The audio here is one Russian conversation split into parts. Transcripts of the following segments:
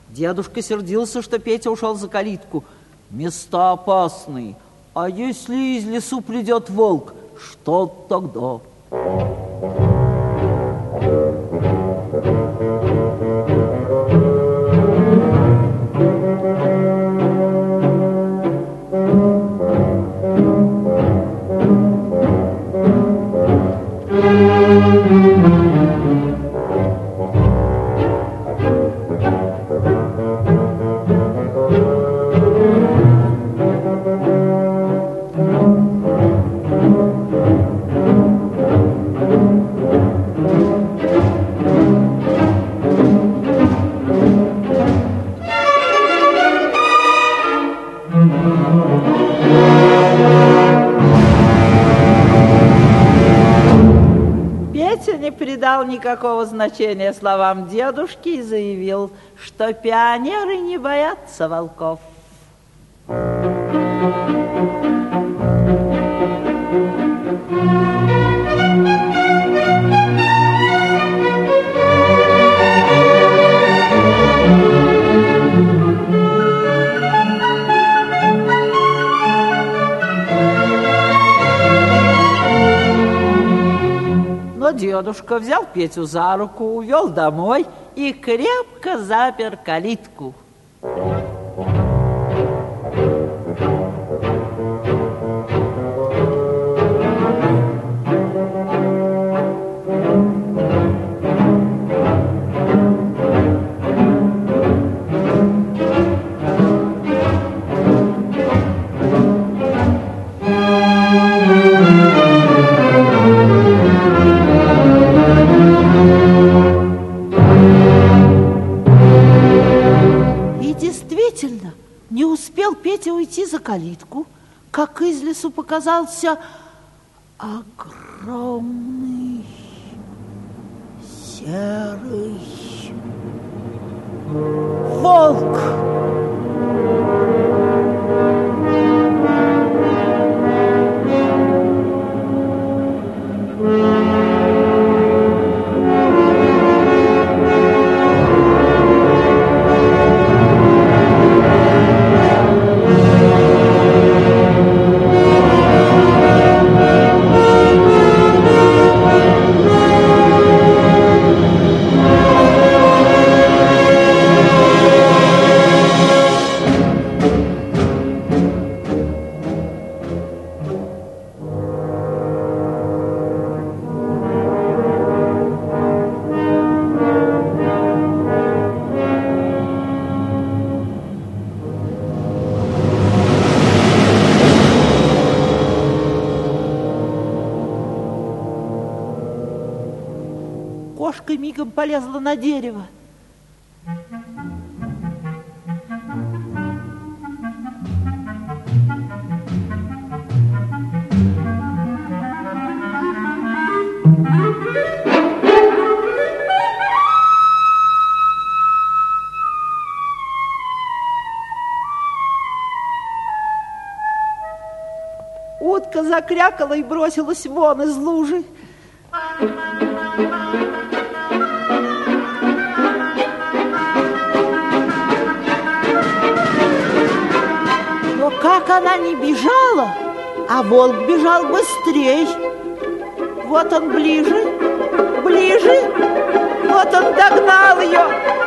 Дедушка сердился, что Петя ушел за калитку. Места опасные. А если из лесу придет волк, что тогда? Не придал никакого значения словам дедушки и заявил, что пионеры не боятся волков. Но дедушка взял Петю за руку, увел домой и крепко запер калитку. Не успел Петя уйти за калитку, как из лесу показался огромный серый волк. Кошка мигом полезла на дерево. Утка закрякала и бросилась вон из лужи. Но как она не бежала, а волк бежал быстрей. Вот он ближе, ближе, вот он догнал ее.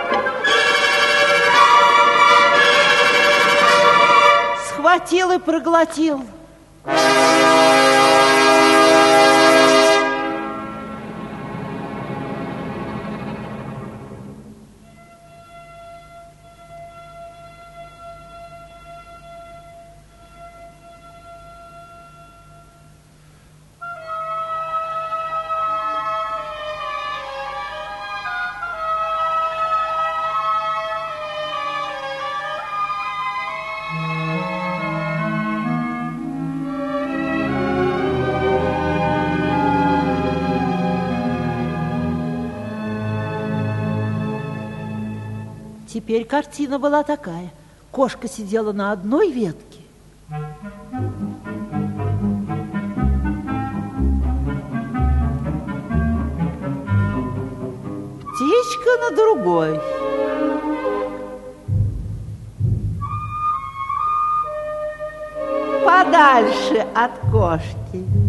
Схватил и проглотил. Теперь картина была такая. Кошка сидела на одной ветке, птичка на другой. подальше от кошки.